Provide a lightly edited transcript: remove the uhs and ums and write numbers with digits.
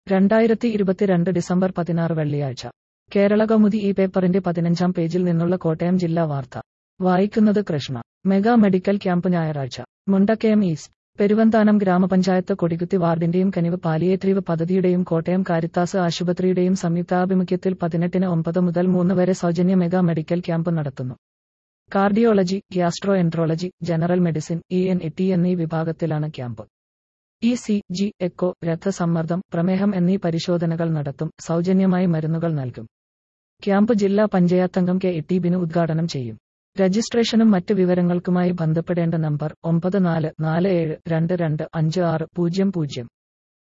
2022 December 16 വെള്ളിയാഴ്ച കേരളകൗമുദി ഈ പേപ്പറിന്റെ 15-ാം പേജിൽ നിന്നുള്ള കോട്ടയം ജില്ലാ വാർത്ത വായിക്കുന്നത് കൃഷ്ണ. മെഗാ മെഡിക്കൽ ക്യാമ്പ് ഞായറാഴ്ച മുണ്ടക്കയം ഈസ്റ്റ് പെരുവന്താനം ഗ്രാമപഞ്ചായത്ത് കൊടികുത്തി വാർഡിന്റെയും കനിവ് പാലിയേറ്റീവ് പദ്ധതിയുടെയും കോട്ടയം കാരിത്താസ് ആശുപത്രിയുടെയും സംയുക്താഭിമുഖ്യത്തിൽ 18-ന് 9 മുതൽ 3 വരെ സൗജന്യ മെഗാ മെഡിക്കൽ ക്യാമ്പ് നടത്തുന്നു. Cardiology, gastroenterology, general medicine, ENT എന്നീ വിഭാഗത്തിലാണ് ക്യാമ്പ്. ECG, എക്കോ, രക്തസമ്മർദ്ദം, പ്രമേഹം എന്നീ പരിശോധനകൾ നടത്തും. സൗജന്യമായി മരുന്നുകൾ നൽകും. ക്യാമ്പ് ജില്ലാ പഞ്ചായത്തംഗം KT ബിനു ഉദ്ഘാടനം ചെയ്യും. രജിസ്ട്രേഷനും മറ്റ് വിവരങ്ങൾക്കുമായി ബന്ധപ്പെടേണ്ട നമ്പർ 9447225600.